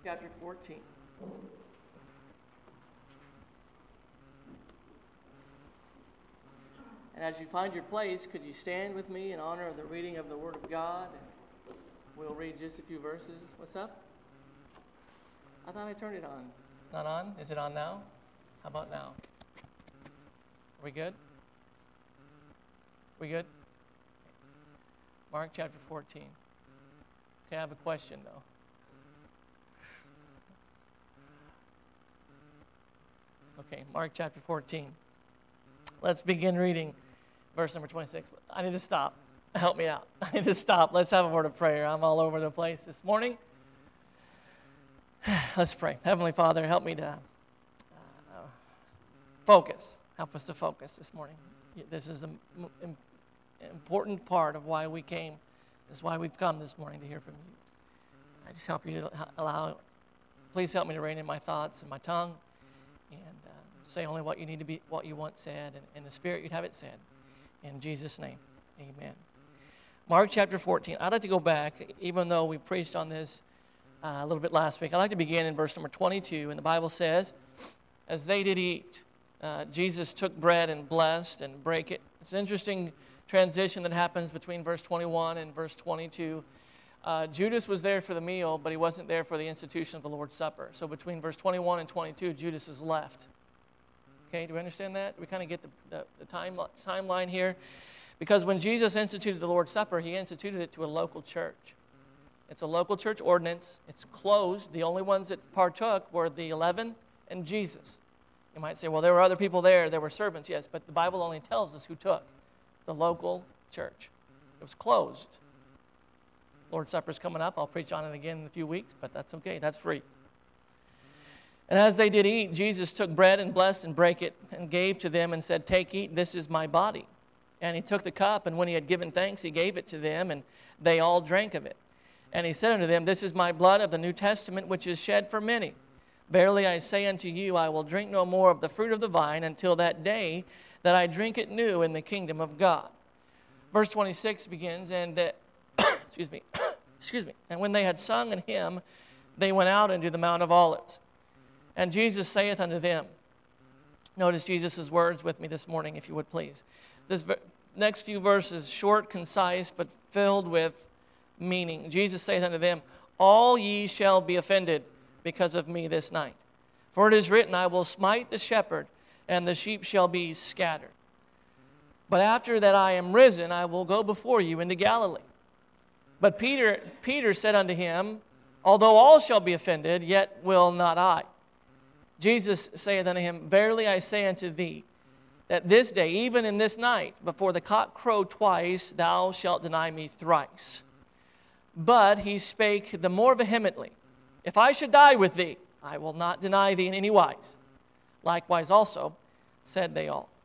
chapter 14. And as you find your place, could you stand with me in honor of the reading of the Word of God? We'll read just a few verses. What's up? I thought I turned it on. It's not on? Is it on now? How about now? Are we good? We good? Mark chapter 14. Okay, I have a question though. Okay, Mark chapter 14. Let's begin reading verse number 26. I need to stop. Help me out. I need to stop. Let's have a word of prayer. I'm all over the place this morning. Let's pray. Heavenly Father, help me to focus. Help us to focus this morning. This is the important part of why we came. This is why we've come this morning, to hear from you. I just help you to please help me to rein in my thoughts and my tongue, and say only what you need to be, what you want said, and in the Spirit you'd have it said. In Jesus' name, amen. Mark chapter 14. I'd like to go back, even though we preached on this a little bit last week. I'd like to begin in verse number 22, and the Bible says, as they did eat, Jesus took bread and blessed and brake it. It's an interesting transition that happens between verse 21 and verse 22. Judas was there for the meal, but he wasn't there for the institution of the Lord's Supper. So between verse 21 and 22, Judas is left. Okay, do we understand that? We kind of get the timeline here. Because when Jesus instituted the Lord's Supper, he instituted it to a local church. It's a local church ordinance. It's closed. The only ones that partook were the 11 and Jesus. You might say, well, there were other people there. There were servants, yes, but the Bible only tells us who took. The local church. It was closed. Lord's Supper's coming up. I'll preach on it again in a few weeks, but that's okay. That's free. And as they did eat, Jesus took bread and blessed and brake it and gave to them and said, take, eat, this is my body. And he took the cup, and when he had given thanks, he gave it to them, and they all drank of it. And he said unto them, this is my blood of the New Testament, which is shed for many. Verily I say unto you, I will drink no more of the fruit of the vine until that day that I drink it new in the kingdom of God. Verse 26 begins, and excuse me. And when they had sung an hymn, they went out into the Mount of Olives. And Jesus saith unto them, notice Jesus' words with me this morning, if you would please. This next few verses, short, concise, but filled with meaning. Jesus saith unto them, all ye shall be offended because of me this night. For it is written, I will smite the shepherd, and the sheep shall be scattered. But after that I am risen, I will go before you into Galilee. But Peter said unto him, although all shall be offended, yet will not I. Jesus saith unto him, verily I say unto thee, that this day, even in this night, before the cock crow twice, thou shalt deny me thrice. But he spake the more vehemently, if I should die with thee, I will not deny thee in any wise. Likewise also said they all.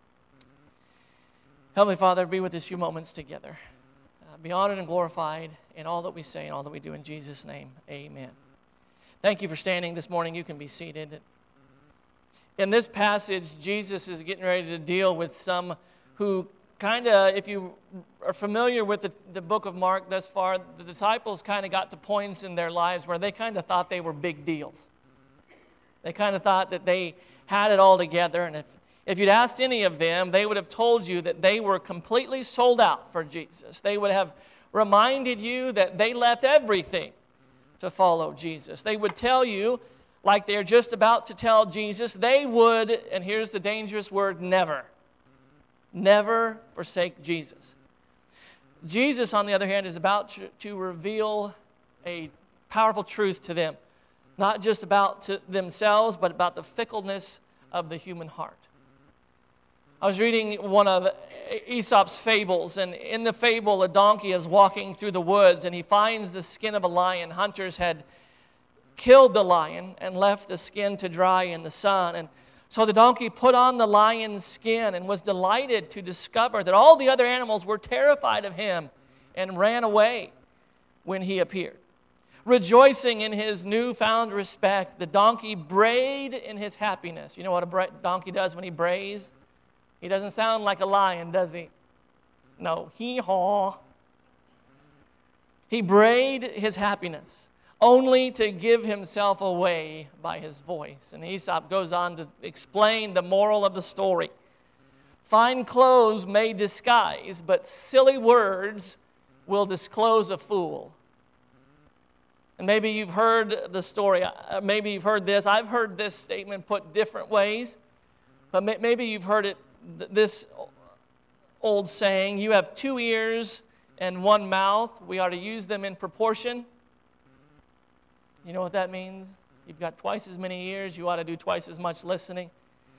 Heavenly Father, be with us a few moments together. Be honored and glorified in all that we say and all that we do in Jesus' name. Amen. Thank you for standing this morning. You can be seated. In this passage, Jesus is getting ready to deal with some who kind of, if you are familiar with the book of Mark thus far, the disciples kind of got to points in their lives where they kind of thought they were big deals. They kind of thought that they had it all together, and if you'd asked any of them, they would have told you that they were completely sold out for Jesus. They would have reminded you that they left everything to follow Jesus. They would tell you, like they're just about to tell Jesus, they would, and here's the dangerous word, never forsake Jesus. Jesus, on the other hand, is about to reveal a powerful truth to them, not just about to themselves, but about the fickleness of the human heart. I was reading one of Aesop's fables, and in the fable, a donkey is walking through the woods, and he finds the skin of a lion. Hunters had killed the lion and left the skin to dry in the sun. And so the donkey put on the lion's skin and was delighted to discover that all the other animals were terrified of him and ran away when he appeared. Rejoicing in his newfound respect, the donkey brayed in his happiness. You know what a donkey does when he brays? He doesn't sound like a lion, does he? No, hee-haw. He brayed his happiness. only to give himself away by his voice. And Aesop goes on to explain the moral of the story. Fine clothes may disguise, but silly words will disclose a fool. And maybe you've heard the story, maybe you've heard this. I've heard this statement put different ways, but maybe you've heard it, this old saying, you have 2 ears and 1 mouth. We ought to use them in proportion. You know what that means? You've got twice as many ears, you ought to do twice as much listening.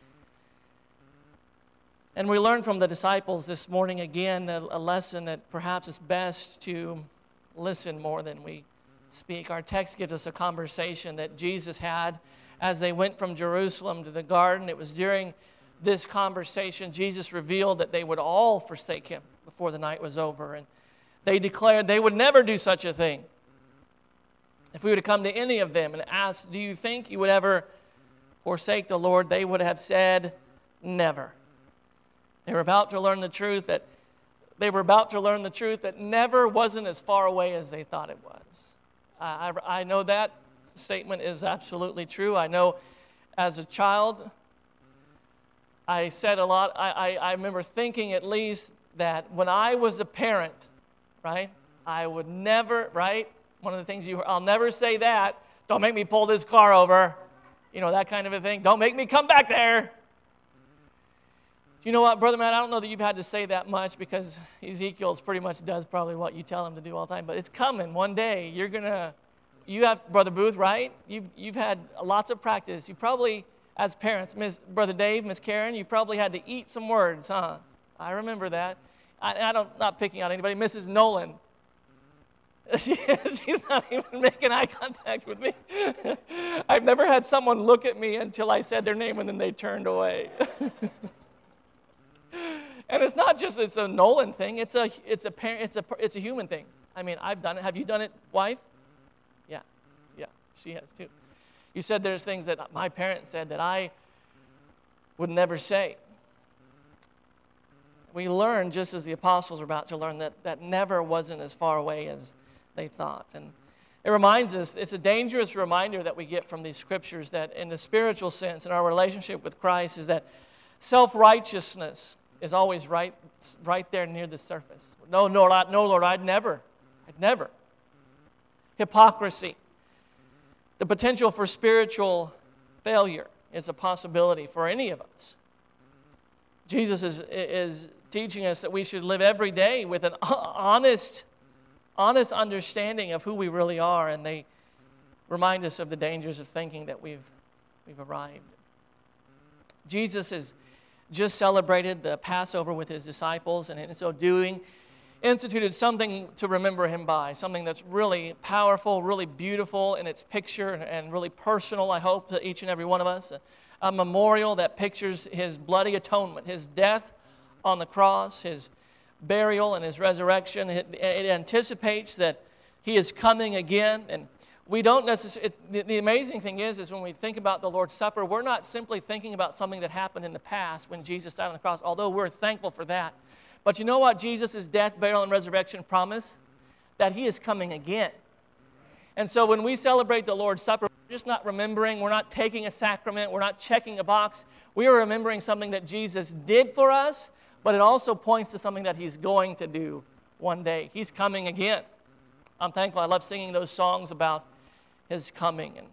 And we learned from the disciples this morning again a lesson that perhaps it's best to listen more than we speak. Our text gives us a conversation that Jesus had as they went from Jerusalem to the garden. It was during this conversation Jesus revealed that they would all forsake him before the night was over. And they declared they would never do such a thing. If we were to come to any of them and ask, do you think you would ever forsake the Lord? They would have said, never. They were about to learn the truth that never wasn't as far away as they thought it was. I know that statement is absolutely true. I know as a child, I said a lot. I remember thinking at least that when I was a parent, right, I would never, right, one of the things I'll never say that. Don't make me pull this car over. You know, that kind of a thing. Don't make me come back there. You know what, Brother Matt, I don't know that you've had to say that much because Ezekiel pretty much does probably what you tell him to do all the time, but it's coming one day. You have, Brother Booth, right? You've had lots of practice. You probably, as parents, Brother Dave, Miss Karen, you probably had to eat some words, huh? I remember that. Not picking out anybody. Mrs. Nolan. She's not even making eye contact with me. I've never had someone look at me until I said their name and then they turned away. And it's not just it's a Nolan thing. It's a human thing. I mean, I've done it. Have you done it, wife? Yeah, she has too. You said there's things that my parents said that I would never say. We learned, just as the apostles were about to learn, that never wasn't as far away as they thought. And it reminds us, it's a dangerous reminder that we get from these scriptures that in the spiritual sense, in our relationship with Christ, is that self-righteousness is always right there near the surface. No, Lord, I'd never. Hypocrisy. The potential for spiritual failure is a possibility for any of us. Jesus is teaching us that we should live every day with an honest understanding of who we really are, and they remind us of the dangers of thinking that we've arrived. Jesus has just celebrated the Passover with his disciples, and in so doing, instituted something to remember him by, something that's really powerful, really beautiful in its picture, and really personal, I hope, to each and every one of us. A memorial that pictures his bloody atonement, his death on the cross, his burial and his resurrection. It anticipates that he is coming again. And we don't necessarily, the amazing thing is when we think about the Lord's Supper, we're not simply thinking about something that happened in the past when Jesus died on the cross, although we're thankful for that. But you know what Jesus' death, burial, and resurrection promise? That he is coming again. And so when we celebrate the Lord's Supper, we're just not remembering, we're not taking a sacrament, we're not checking a box. We are remembering something that Jesus did for us, but it also points to something that he's going to do one day. He's coming again. I'm thankful. I love singing those songs about his coming. And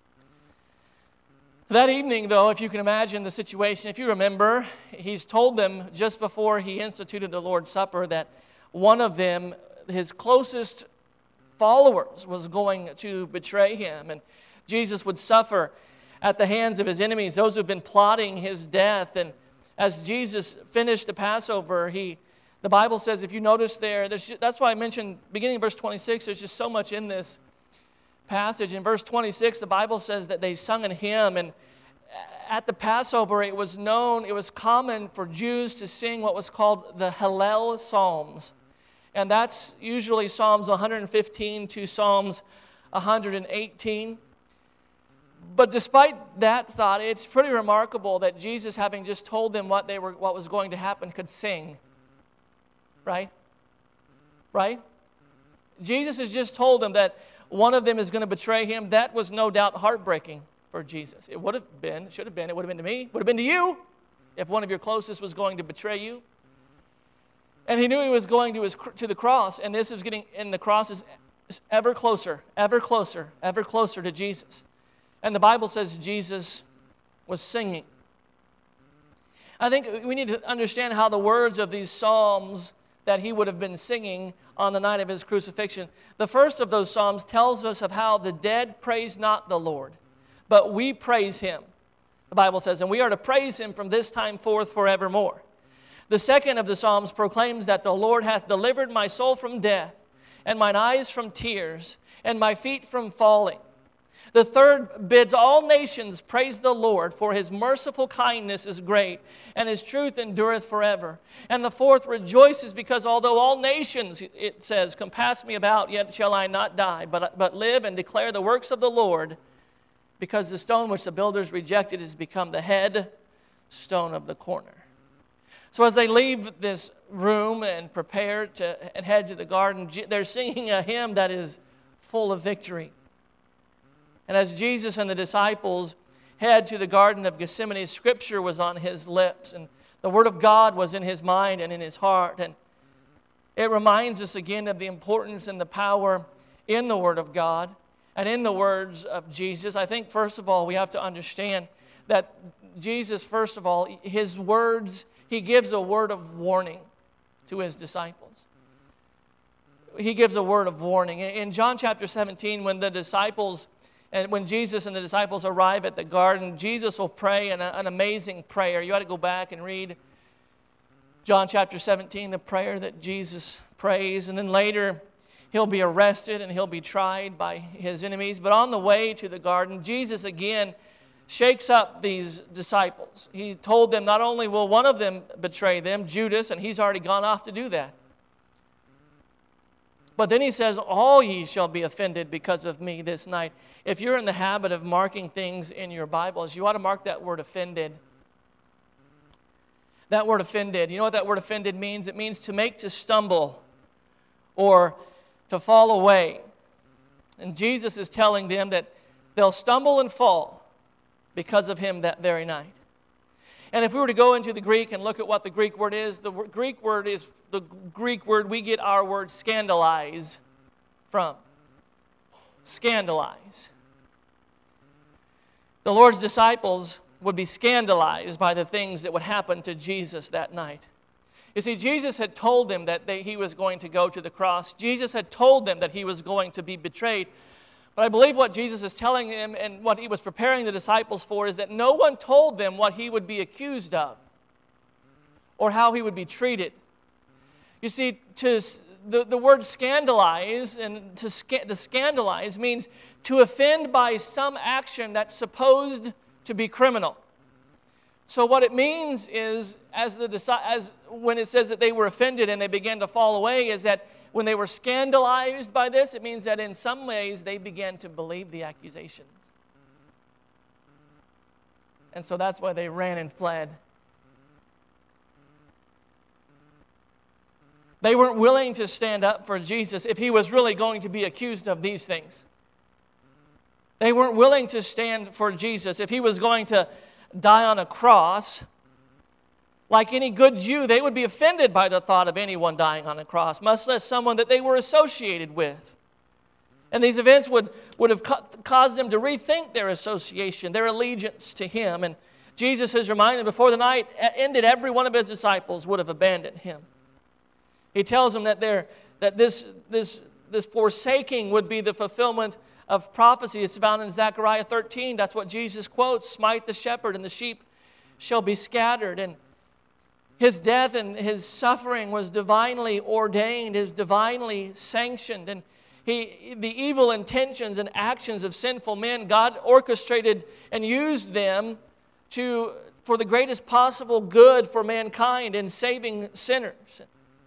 that evening, though, if you can imagine the situation, if you remember, he's told them just before he instituted the Lord's Supper that one of them, his closest followers, was going to betray him. And Jesus would suffer at the hands of his enemies, those who've been plotting his death. And as Jesus finished the Passover, the Bible says, if you notice there, that's why I mentioned, beginning of verse 26, there's just so much in this passage. In verse 26, the Bible says that they sung a hymn, and at the Passover, it was common for Jews to sing what was called the Hallel Psalms. And that's usually Psalms 115 to Psalms 118. But despite that thought, it's pretty remarkable that Jesus, having just told them what was going to happen, could sing. Right? Jesus has just told them that one of them is going to betray him. That was no doubt heartbreaking for Jesus. It would have been, should have been, it would have been to me, would have been to you if one of your closest was going to betray you. And he knew he was going to the cross, and the cross is ever closer, ever closer, ever closer to Jesus. And the Bible says Jesus was singing. I think we need to understand how the words of these psalms that he would have been singing on the night of his crucifixion. The first of those psalms tells us of how the dead praise not the Lord, but we praise him. The Bible says, and we are to praise him from this time forth forevermore. The second of the psalms proclaims that the Lord hath delivered my soul from death, and mine eyes from tears, and my feet from falling. The third bids all nations praise the Lord, for his merciful kindness is great, and his truth endureth forever. And the fourth rejoices because although all nations, it says, compass me about, yet shall I not die, but live and declare the works of the Lord, because the stone which the builders rejected has become the head stone of the corner. So as they leave this room and prepare and head to the garden, they're singing a hymn that is full of victory. And as Jesus and the disciples head to the Garden of Gethsemane, Scripture was on his lips, and the Word of God was in his mind and in his heart. And it reminds us again of the importance and the power in the Word of God and in the words of Jesus. I think, first of all, we have to understand that Jesus, first of all, his words, he gives a word of warning to his disciples. He gives a word of warning. In John chapter 17, when Jesus and the disciples arrive at the garden, Jesus will pray an amazing prayer. You ought to go back and read John chapter 17, the prayer that Jesus prays. And then later, he'll be arrested and he'll be tried by his enemies. But on the way to the garden, Jesus again shakes up these disciples. He told them not only will one of them betray them, Judas, and he's already gone off to do that. But then he says, all ye shall be offended because of me this night. If you're in the habit of marking things in your Bibles, you ought to mark that word offended. That word offended, you know what that word offended means? It means to make to stumble or to fall away. And Jesus is telling them that they'll stumble and fall because of him that very night. And if we were to go into the Greek and look at what the Greek word is, the Greek word is the Greek word we get our word scandalize from. Scandalize. The Lord's disciples would be scandalized by the things that would happen to Jesus that night. You see, Jesus had told them that he was going to go to the cross. Jesus had told them that he was going to be betrayed. But I believe what Jesus is telling them and what he was preparing the disciples for is that no one told them what he would be accused of or how he would be treated. You see, the word scandalize and to scandalize means to offend by some action that's supposed to be criminal. So what it means is, as when it says that they were offended and they began to fall away, is that when they were scandalized by this, it means that in some ways they began to believe the accusations. And so that's why they ran and fled. They weren't willing to stand up for Jesus if he was really going to be accused of these things. They weren't willing to stand for Jesus if he was going to die on a cross. Like any good Jew, they would be offended by the thought of anyone dying on a cross, much less someone that they were associated with. And these events would have caused them to rethink their association, their allegiance to him. And Jesus has reminded them before the night ended, every one of his disciples would have abandoned him. He tells them that this forsaking would be the fulfillment of prophecy. It's found in Zechariah 13. That's what Jesus quotes, smite the shepherd and the sheep shall be scattered. And his death and his suffering was divinely ordained, is divinely sanctioned. And the evil intentions and actions of sinful men, God orchestrated and used them for the greatest possible good for mankind in saving sinners.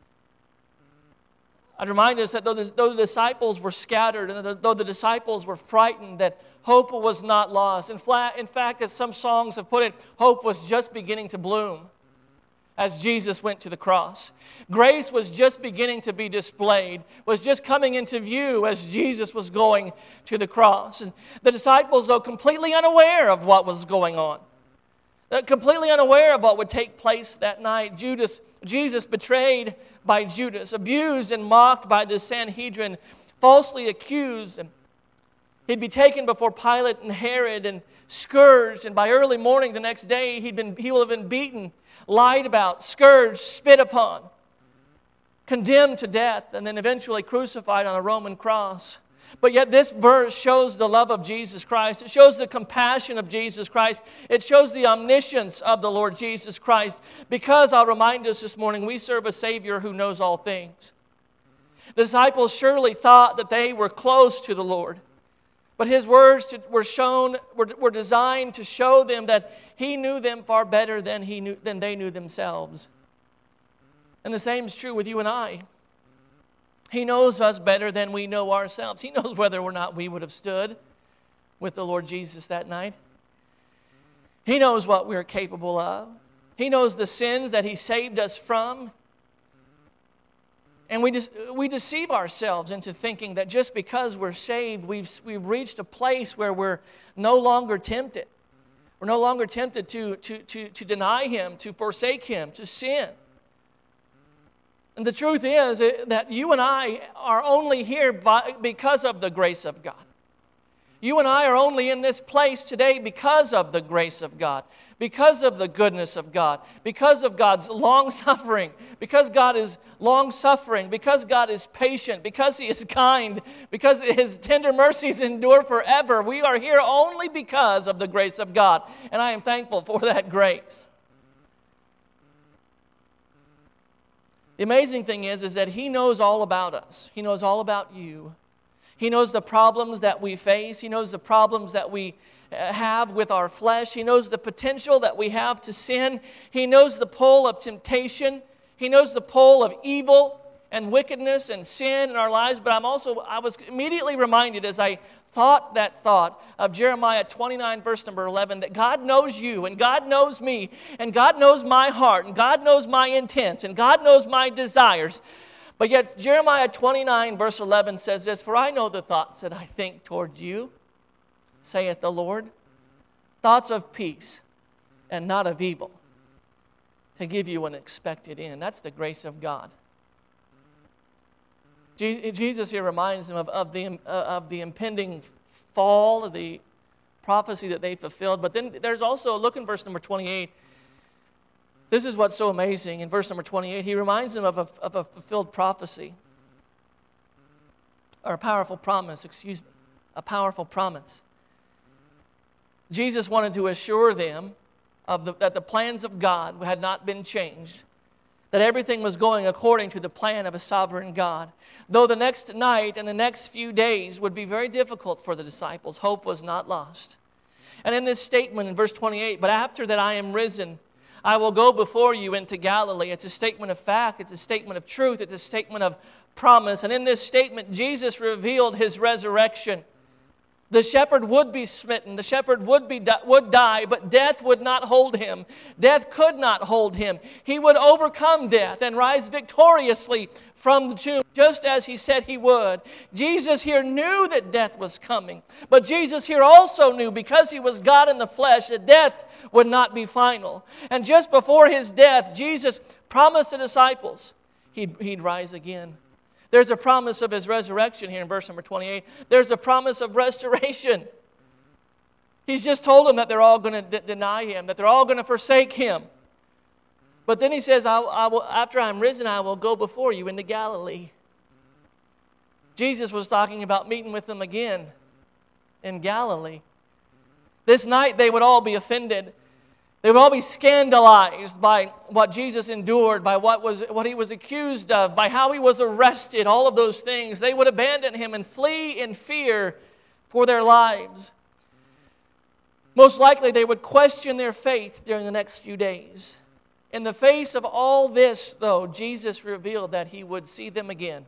I'd remind us that though the disciples were scattered and though the disciples were frightened, that hope was not lost. In fact, as some songs have put it, hope was just beginning to bloom. as Jesus went to the cross. Grace was just beginning to be displayed, was just coming into view as Jesus was going to the cross. And the disciples, though completely unaware of what was going on, completely unaware of what would take place that night, Jesus betrayed by Judas, abused and mocked by the Sanhedrin, falsely accused, and he'd be taken before Pilate and Herod and scourged, and by early morning the next day he will have been beaten, lied about, scourged, spit upon, condemned to death, and then eventually crucified on a Roman cross. But yet this verse shows the love of Jesus Christ. It shows the compassion of Jesus Christ. It shows the omniscience of the Lord Jesus Christ. Because I'll remind us this morning, we serve a Savior who knows all things. The disciples surely thought that they were close to the Lord. But His words were designed to show them that He knew them far better than they knew themselves. And the same is true with you and I. He knows us better than we know ourselves. He knows whether or not we would have stood with the Lord Jesus that night. He knows what we're capable of. He knows the sins that He saved us from. And we deceive ourselves into thinking that just because we're saved, we've reached a place where we're no longer tempted. We're no longer tempted to deny Him, to forsake Him, to sin. And the truth is that you and I are only here because of the grace of God. You and I are only in this place today because of the grace of God, because of the goodness of God, because of God's long-suffering, because God is long-suffering, because God is patient, because He is kind, because His tender mercies endure forever. We are here only because of the grace of God, and I am thankful for that grace. The amazing thing is that He knows all about us. He knows all about you. He knows the problems that we face. He knows the problems that we have with our flesh. He knows the potential that we have to sin. He knows the pull of temptation. He knows the pull of evil and wickedness and sin in our lives. But I was immediately reminded as I thought that thought of Jeremiah 29, verse number 11, that God knows you, and God knows me, and God knows my heart, and God knows my intents, and God knows my desires. But yet Jeremiah 29, verse 11 says this, "For I know the thoughts that I think toward you, saith the Lord, thoughts of peace and not of evil, to give you an expected end." That's the grace of God. Jesus here reminds them of the impending fall, of the prophecy that they fulfilled. But then there's also, look in verse number 28. This is what's so amazing. In verse number 28, He reminds them of a fulfilled prophecy, or a powerful promise, a powerful promise. Jesus wanted to assure them that the plans of God had not been changed, that everything was going according to the plan of a sovereign God. Though the next night and the next few days would be very difficult for the disciples, hope was not lost. And in this statement in verse 28, "But after that I am risen, I will go before you into Galilee." It's a statement of fact, it's a statement of truth, it's a statement of promise. And in this statement, Jesus revealed His resurrection. The shepherd would be smitten, the shepherd would die, but death would not hold Him. Death could not hold Him. He would overcome death and rise victoriously from the tomb, just as He said He would. Jesus here knew that death was coming, but Jesus here also knew, because He was God in the flesh, that death would not be final. And just before His death, Jesus promised the disciples He'd rise again. There's a promise of His resurrection here in verse number 28. There's a promise of restoration. He's just told them that they're all going to deny Him, that they're all going to forsake Him. But then He says, after I'm risen, I will go before you into Galilee. Jesus was talking about meeting with them again in Galilee. This night they would all be offended. They would all be scandalized by what Jesus endured, by what He was accused of, by how He was arrested, all of those things. They would abandon Him and flee in fear for their lives. Most likely they would question their faith during the next few days. In the face of all this, though, Jesus revealed that He would see them again.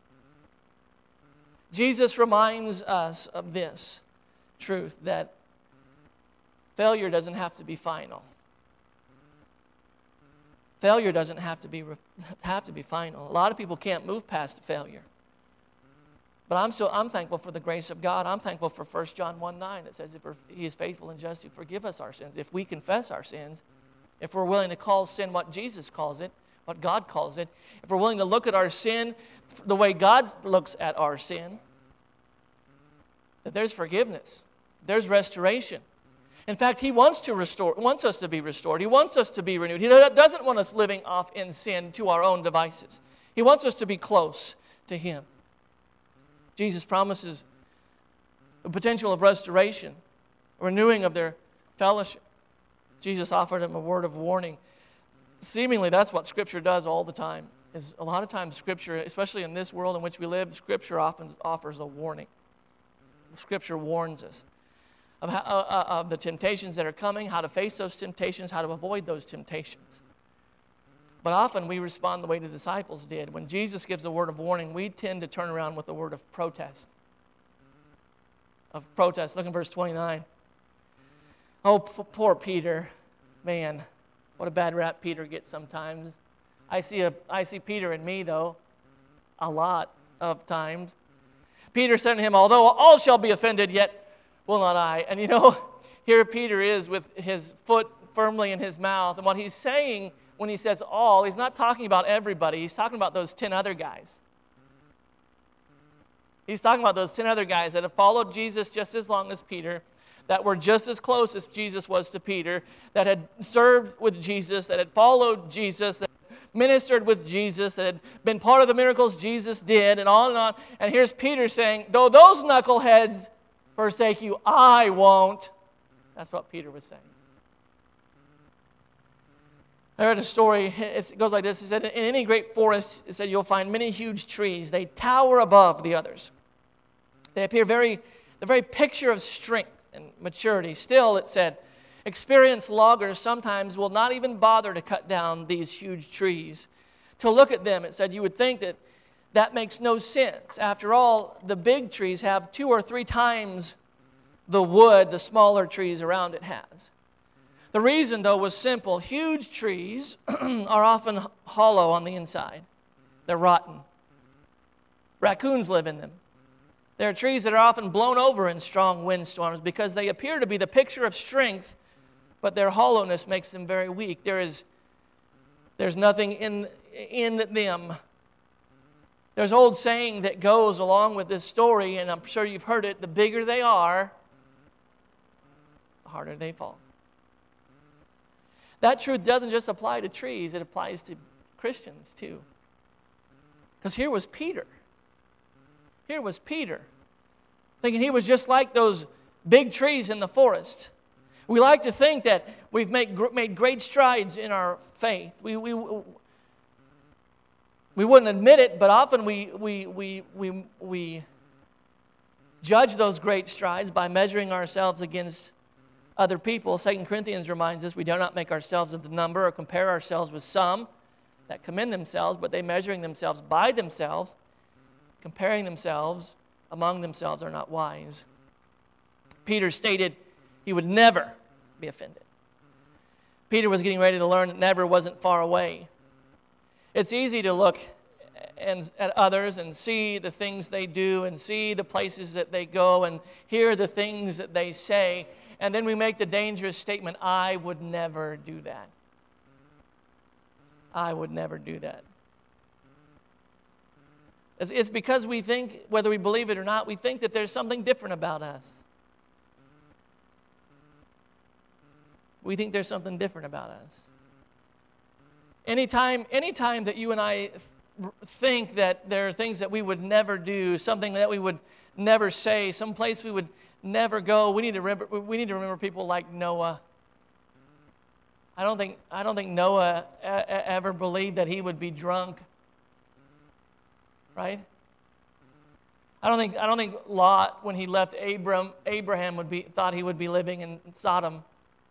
Jesus reminds us of this truth, that failure doesn't have to be final. Failure doesn't have to be final. A lot of people can't move past failure. But I'm thankful for the grace of God. I'm thankful for 1 John 1:9 that says, if He is faithful and just to forgive us our sins. If we confess our sins, if we're willing to call sin what Jesus calls it, what God calls it, if we're willing to look at our sin the way God looks at our sin, that there's forgiveness, there's restoration. In fact, He wants us to be restored. He wants us to be renewed. He doesn't want us living off in sin to our own devices. He wants us to be close to Him. Jesus promises the potential of restoration, renewing of their fellowship. Jesus offered them a word of warning. Seemingly, that's what Scripture does all the time. Is a lot of times Scripture, especially in this world in which we live, Scripture often offers a warning. Scripture warns us of the temptations that are coming, how to face those temptations, how to avoid those temptations. But often we respond the way the disciples did. When Jesus gives a word of warning, we tend to turn around with a word of protest. Look in verse 29. Oh, poor Peter. Man, what a bad rap Peter gets sometimes. I see Peter in me, though, a lot of times. Peter said to him, although all shall be offended, yet will not I. And here Peter is with his foot firmly in his mouth. And what he's saying when he says all, he's not talking about everybody. He's talking about those 10 other guys. He's talking about those 10 other guys that have followed Jesus just as long as Peter, that were just as close as Jesus was to Peter, that had served with Jesus, that had followed Jesus, that ministered with Jesus, that had been part of the miracles Jesus did, and on and on. And here's Peter saying, though those knuckleheads forsake you, I won't. That's what Peter was saying. I heard a story. It goes like this. It said, in any great forest, it said, you'll find many huge trees. They tower above the others. They appear the very picture of strength and maturity. Still, it said, experienced loggers sometimes will not even bother to cut down these huge trees. To look at them, it said, you would think that makes no sense. After all, the big trees have 2 or 3 times the wood the smaller trees around it has. The reason, though, was simple. Huge trees are often hollow on the inside. They're rotten. Raccoons live in them. There are trees that are often blown over in strong windstorms because they appear to be the picture of strength, but their hollowness makes them very weak. There's nothing in them. There's an old saying that goes along with this story, and I'm sure you've heard it, the bigger they are, the harder they fall. That truth doesn't just apply to trees, it applies to Christians too. Because here was Peter. Thinking he was just like those big trees in the forest. We like to think that we've made great strides in our faith. We wouldn't admit it, but often we judge those great strides by measuring ourselves against other people. 2 Corinthians reminds us we do not make ourselves of the number or compare ourselves with some that commend themselves, but they measuring themselves by themselves, comparing themselves among themselves are not wise. Peter stated he would never be offended. Peter was getting ready to learn that never wasn't far away. It's easy to look at others and see the things they do and see the places that they go and hear the things that they say, and then we make the dangerous statement, I would never do that. I would never do that. It's because we think, whether we believe it or not, we think that there's something different about us. We think there's something different about us. Anytime that you and I think that there are things that we would never do, something that we would never say, some place we would never go, we need to remember people like Noah. I don't think Noah ever believed that he would be drunk. Right? I don't think Lot, when he left Abraham thought he would be living in Sodom.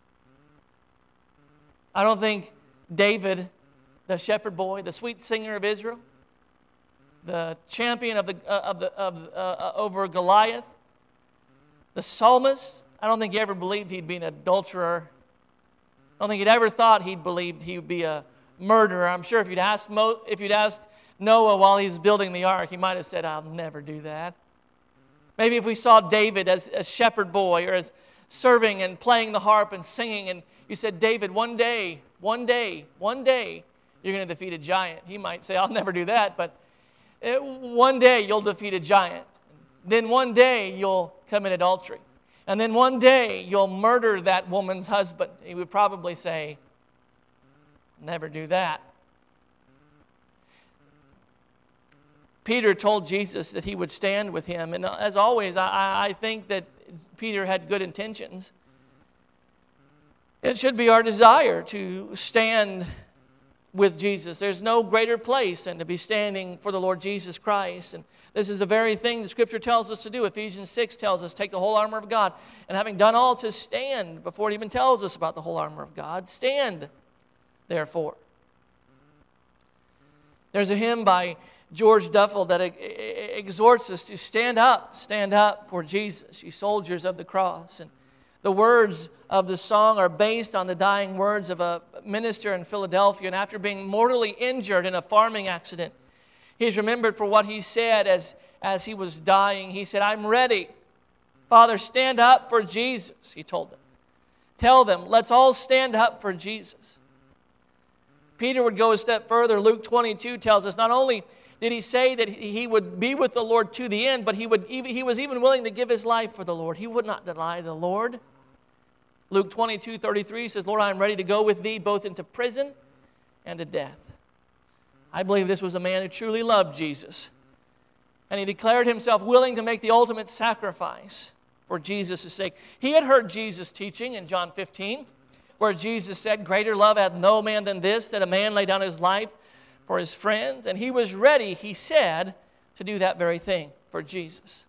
I don't think David, the shepherd boy, the sweet singer of Israel, the champion over Goliath, the psalmist, I don't think he ever believed he'd be an adulterer. I don't think he'd ever thought he'd believed he would be a murderer. I'm sure if you'd asked Noah while he's building the ark, he might have said, I'll never do that. Maybe if we saw David as a shepherd boy or as serving and playing the harp and singing, and you said, David, one day, you're going to defeat a giant. He might say, I'll never do that, but one day you'll defeat a giant. Then one day you'll commit adultery. And then one day you'll murder that woman's husband. He would probably say, never do that. Peter told Jesus that he would stand with him. And as always, I think that Peter had good intentions. It should be our desire to stand with Jesus. There's no greater place than to be standing for the Lord Jesus Christ. And this is the very thing the Scripture tells us to do. Ephesians 6 tells us, take the whole armor of God. And having done all to stand, before it even tells us about the whole armor of God, stand, therefore. There's a hymn by George Duffel that exhorts us to stand up for Jesus, you soldiers of the cross. And the words of the song are based on the dying words of a minister in Philadelphia. And after being mortally injured in a farming accident, he's remembered for what he said as he was dying. He said, I'm ready. Father, stand up for Jesus, he told them. Tell them, let's all stand up for Jesus. Peter would go a step further. Luke 22 tells us not only did he say that he would be with the Lord to the end, but he was even willing to give his life for the Lord. He would not deny the Lord. Luke 22:33 says, Lord, I am ready to go with thee both into prison and to death. I believe this was a man who truly loved Jesus. And he declared himself willing to make the ultimate sacrifice for Jesus' sake. He had heard Jesus teaching in John 15, where Jesus said, greater love hath no man than this, that a man lay down his life for his friends. And he was ready, he said, to do that very thing for Jesus.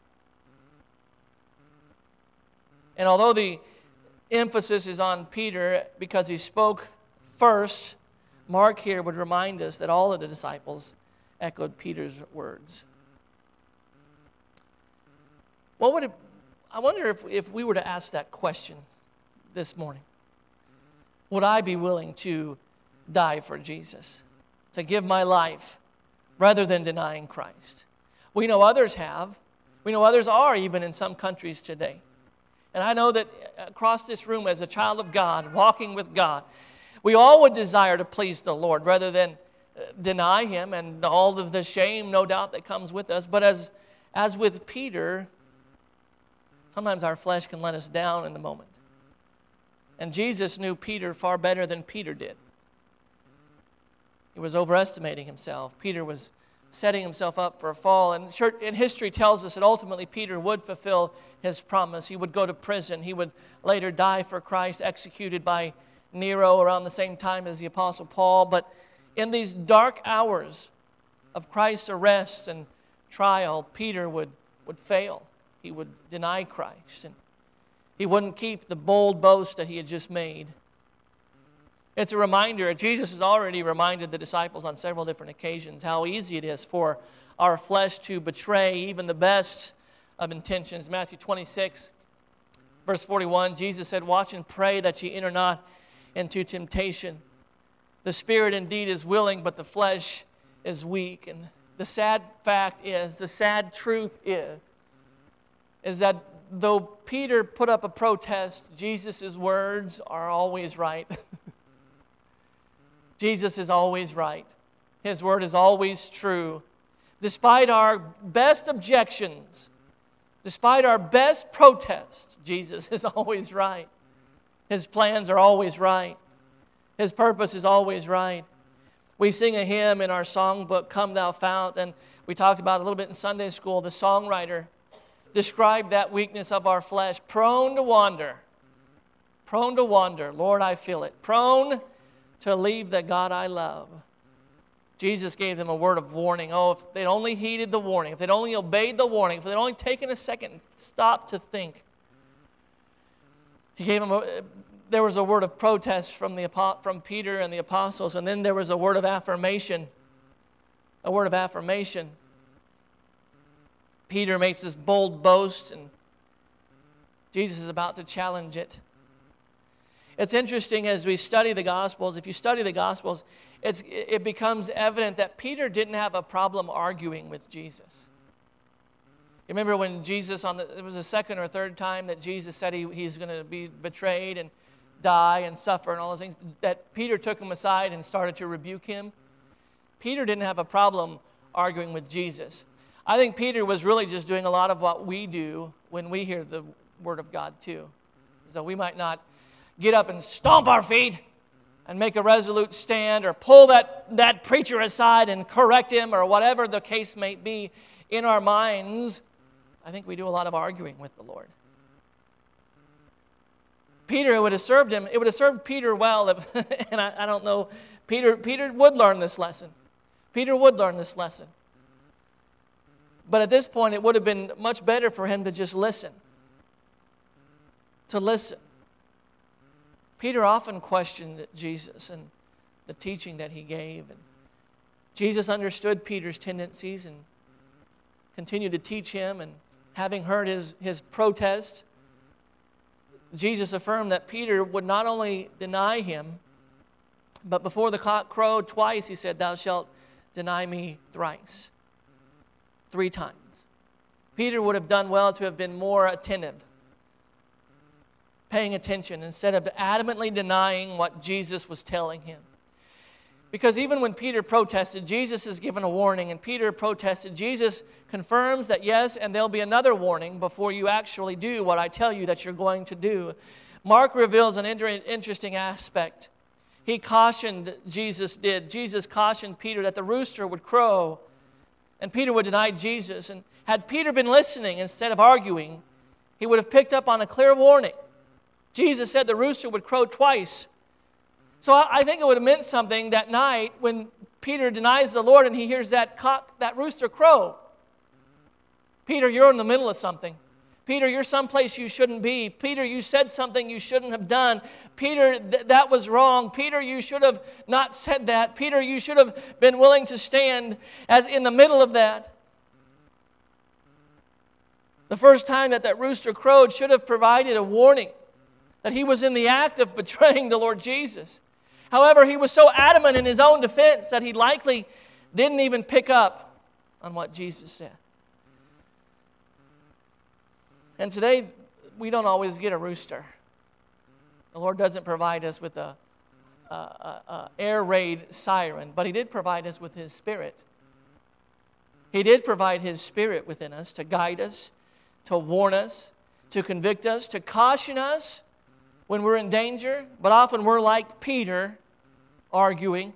And although the emphasis is on Peter because he spoke first, Mark here would remind us that all of the disciples echoed Peter's words. I wonder if we were to ask that question this morning. Would I be willing to die for Jesus? To give my life rather than denying Christ? We know others have. We know others are even in some countries today. And I know that across this room as a child of God, walking with God, we all would desire to please the Lord rather than deny Him and all of the shame, no doubt, that comes with us. But as with Peter, sometimes our flesh can let us down in the moment. And Jesus knew Peter far better than Peter did. He was overestimating himself. Peter was setting himself up for a fall. And history tells us that ultimately Peter would fulfill his promise. He would go to prison. He would later die for Christ, executed by Nero around the same time as the Apostle Paul. But in these dark hours of Christ's arrest and trial, Peter would fail. He would deny Christ. And he wouldn't keep the bold boast that he had just made. It's a reminder. Jesus has already reminded the disciples on several different occasions how easy it is for our flesh to betray even the best of intentions. Matthew 26, verse 41, Jesus said, watch and pray that ye enter not into temptation. The spirit indeed is willing, but the flesh is weak. And the sad truth is that though Peter put up a protest, Jesus' words are always right. Jesus is always right. His word is always true. Despite our best objections, despite our best protests, Jesus is always right. His plans are always right. His purpose is always right. We sing a hymn in our songbook, Come Thou Fount, and we talked about it a little bit in Sunday school. The songwriter described that weakness of our flesh, prone to wander. Prone to wander. Lord, I feel it. Prone to leave the God I love. Jesus gave them a word of warning. Oh, if they'd only heeded the warning, if they'd only obeyed the warning, if they'd only taken a second and stopped to think. He gave them there was a word of protest from Peter and the apostles, and then there was a word of affirmation. A word of affirmation. Peter makes this bold boast, and Jesus is about to challenge it. It's interesting as we study the Gospels. If you study the Gospels, it becomes evident that Peter didn't have a problem arguing with Jesus. You remember when Jesus, it was the second or third time that Jesus said he's going to be betrayed and die and suffer and all those things, that Peter took him aside and started to rebuke him. Peter didn't have a problem arguing with Jesus. I think Peter was really just doing a lot of what we do when we hear the Word of God too. So we might not get up and stomp our feet and make a resolute stand or pull that preacher aside and correct him or whatever the case may be in our minds. I think we do a lot of arguing with the Lord. Peter, it would have served Peter well if, and I don't know, Peter would learn this lesson. Peter would learn this lesson. But at this point, it would have been much better for him to just listen. To listen. Peter often questioned Jesus and the teaching that he gave. And Jesus understood Peter's tendencies and continued to teach him. And having heard his protest, Jesus affirmed that Peter would not only deny him, but before the cock crowed twice, he said, "Thou shalt deny me thrice." 3 times. Peter would have done well to have been more attentive, paying attention, instead of adamantly denying what Jesus was telling him. Because even when Peter protested, Jesus is given a warning, and Peter protested. Jesus confirms that yes, and there'll be another warning before you actually do what I tell you that you're going to do. Mark reveals an interesting aspect. He cautioned, Jesus cautioned Peter that the rooster would crow, and Peter would deny Jesus. And had Peter been listening instead of arguing, he would have picked up on a clear warning. Jesus said the rooster would crow twice. So I think it would have meant something that night when Peter denies the Lord and he hears that rooster crow. Peter, you're in the middle of something. Peter, you're someplace you shouldn't be. Peter, you said something you shouldn't have done. Peter, that was wrong. Peter, you should have not said that. Peter, you should have been willing to stand as in the middle of that. The first time that rooster crowed should have provided a warning that he was in the act of betraying the Lord Jesus. However, he was so adamant in his own defense that he likely didn't even pick up on what Jesus said. And today, we don't always get a rooster. The Lord doesn't provide us with a air raid siren, but He did provide us with His Spirit. He did provide His Spirit within us to guide us, to warn us, to convict us, to caution us when we're in danger. But often we're like Peter, arguing.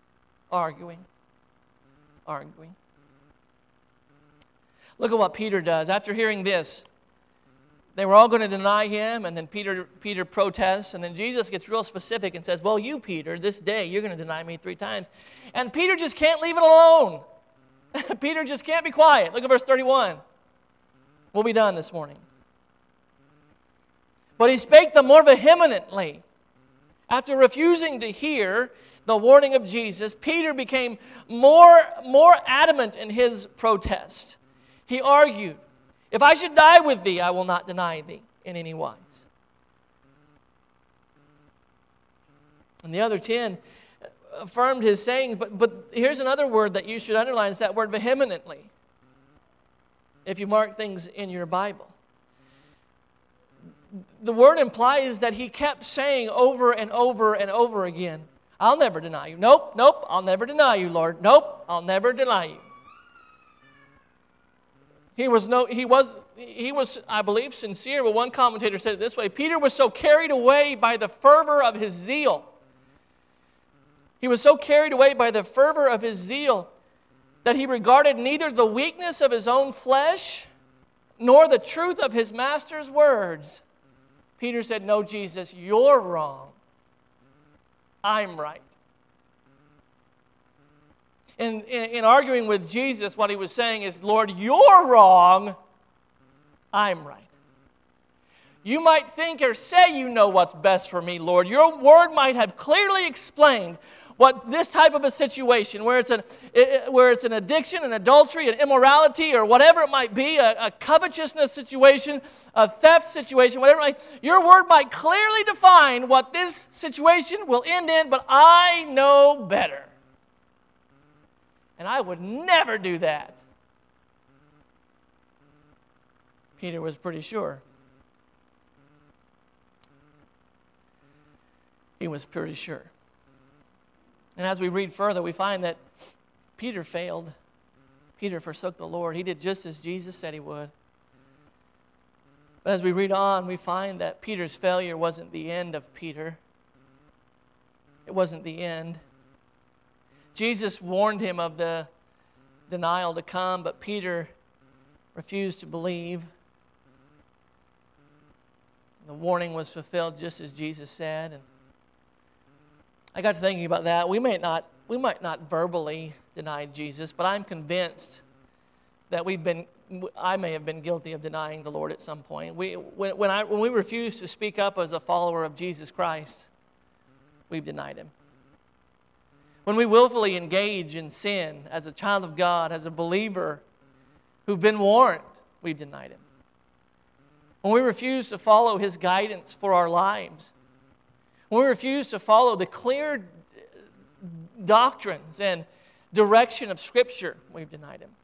Look at what Peter does. After hearing this, they were all going to deny him, and then Peter protests, and then Jesus gets real specific and says, well, you, Peter, this day you're going to deny me 3 times. And Peter just can't leave it alone. Peter just can't be quiet. Look at verse 31. We'll be done this morning. But he spake the more vehemently. After refusing to hear the warning of Jesus, Peter became more adamant in his protest. He argued, if I should die with thee, I will not deny thee in any wise. And the other 10 affirmed his sayings, but here's another word that you should underline, is that word vehemently, if you mark things in your Bible. The word implies that he kept saying over and over and over again, I'll never deny you. Nope, I'll never deny you, Lord. Nope, I'll never deny you. He was, I believe, sincere, but one commentator said it this way: Peter was so carried away by the fervor of his zeal. He was so carried away by the fervor of his zeal that he regarded neither the weakness of his own flesh nor the truth of his master's words. Peter said, no, Jesus, you're wrong. I'm right. In arguing with Jesus, what he was saying is, Lord, you're wrong. I'm right. You might think or say you know what's best for me, Lord. Your word might have clearly explained what this type of a situation, where it's an addiction, an adultery, an immorality, or whatever it might be, a covetousness situation, a theft situation, whatever it might be, your word might clearly define what this situation will end in, but I know better. And I would never do that. Peter was pretty sure. He was pretty sure. And as we read further, we find that Peter failed. Peter forsook the Lord. He did just as Jesus said he would. But as we read on, we find that Peter's failure wasn't the end of Peter. It wasn't the end. Jesus warned him of the denial to come, but Peter refused to believe. The warning was fulfilled just as Jesus said. And I got to thinking about that. We might not verbally deny Jesus, but I'm convinced that I may have been guilty of denying the Lord at some point. When we refuse to speak up as a follower of Jesus Christ, we've denied him. When we willfully engage in sin as a child of God, as a believer who've been warned, we've denied him. When we refuse to follow his guidance for our lives, when we refuse to follow the clear doctrines and direction of Scripture, we've denied him.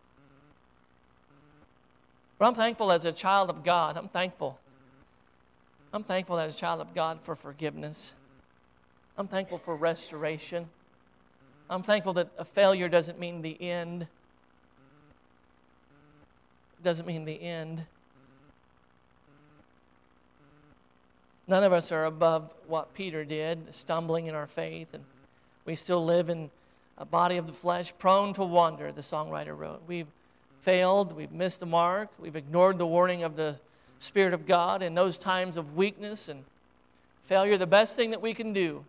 But I'm thankful as a child of God. I'm thankful as a child of God for forgiveness. I'm thankful for restoration. I'm thankful that a failure doesn't mean the end. It doesn't mean the end. None of us are above what Peter did, stumbling in our faith, and we still live in a body of the flesh, prone to wander, the songwriter wrote. We've failed, we've missed the mark, we've ignored the warning of the Spirit of God in those times of weakness and failure. The best thing that we can do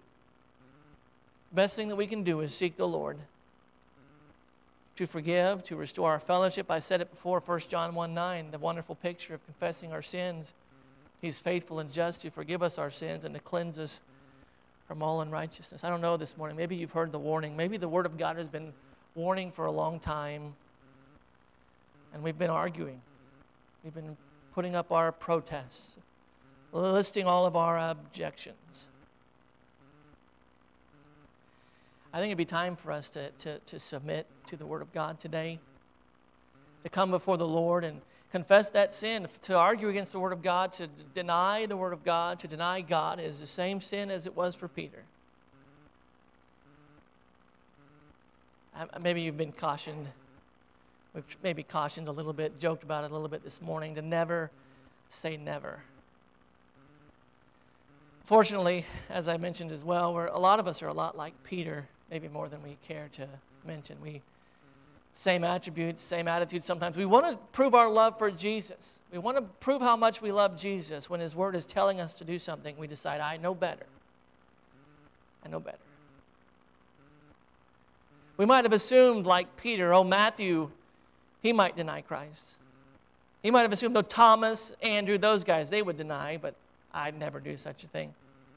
is seek the Lord to forgive, to restore our fellowship. I said it before, 1 John 1:9, the wonderful picture of confessing our sins. He's faithful and just to forgive us our sins and to cleanse us from all unrighteousness. I don't know this morning. Maybe you've heard the warning. Maybe the Word of God has been warning for a long time, and we've been arguing. We've been putting up our protests, listing all of our objections. I think it'd be time for us to submit to the Word of God today, to come before the Lord and confess that sin. To argue against the Word of God, to deny the Word of God, to deny God is the same sin as it was for Peter. Maybe you've been cautioned. We've maybe cautioned a little bit, joked about it a little bit this morning, to never say never. Fortunately, as I mentioned as well, a lot of us are a lot like Peter, maybe more than we care to mention. Same attributes, same attitudes sometimes. We want to prove our love for Jesus. We want to prove how much we love Jesus. When his word is telling us to do something, we decide, I know better. I know better. We might have assumed, like Peter, Matthew, he might deny Christ. He might have assumed, Thomas, Andrew, those guys, they would deny, but I'd never do such a thing.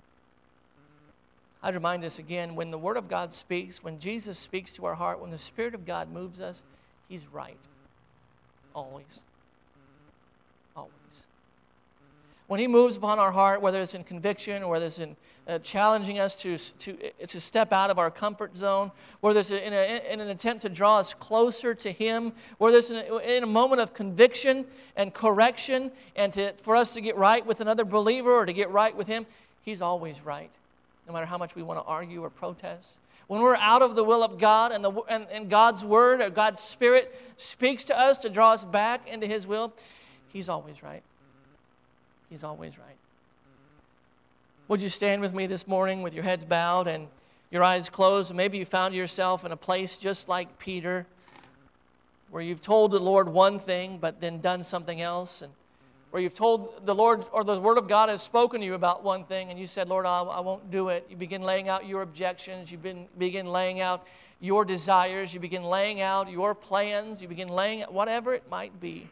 I'd remind us again, when the Word of God speaks, when Jesus speaks to our heart, when the Spirit of God moves us, he's right. Always. Always. When he moves upon our heart, whether it's in conviction or whether it's in challenging us to step out of our comfort zone, whether it's in an attempt to draw us closer to him, whether it's in a moment of conviction and correction and for us to get right with another believer or to get right with him, he's always right. No matter how much we want to argue or protest. When we're out of the will of God and God's Word or God's Spirit speaks to us to draw us back into his will, he's always right. He's always right. Would you stand with me this morning with your heads bowed and your eyes closed? Maybe you found yourself in a place just like Peter, where you've told the Lord one thing but then done something else, and where you've told the Lord, or the Word of God has spoken to you about one thing, and you said, Lord, I won't do it. You begin laying out your objections. You begin laying out your desires. You begin laying out your plans. You begin laying out whatever it might be.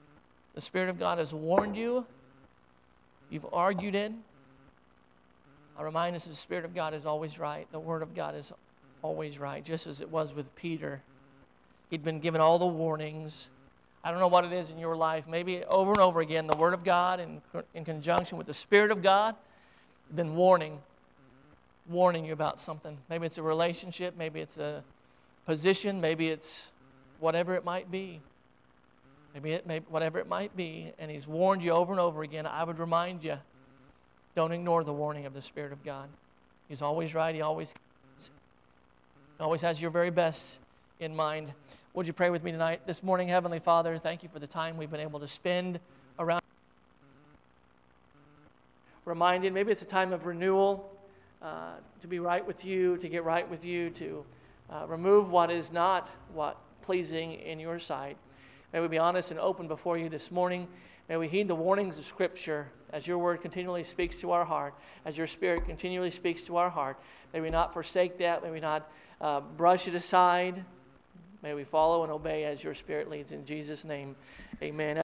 The Spirit of God has warned you. You've argued it. I remind us that the Spirit of God is always right. The Word of God is always right, just as it was with Peter. He'd been given all the warnings. I don't know what it is in your life. Maybe over and over again, the Word of God in conjunction with the Spirit of God have been warning you about something. Maybe it's a relationship. Maybe it's a position. Maybe it's whatever it might be. Whatever it might be. And He's warned you over and over again. I would remind you, don't ignore the warning of the Spirit of God. He's always right. He always has your very best in mind. Would you pray with me tonight? This morning, Heavenly Father, thank you for the time we've been able to spend around. Reminded, maybe it's a time of renewal, to be right with you, to get right with you, to remove what is not pleasing in your sight. May we be honest and open before you this morning. May we heed the warnings of Scripture as your word continually speaks to our heart, as your Spirit continually speaks to our heart. May we not forsake that. May we not brush it aside. May we follow and obey as your Spirit leads. In Jesus' name, amen.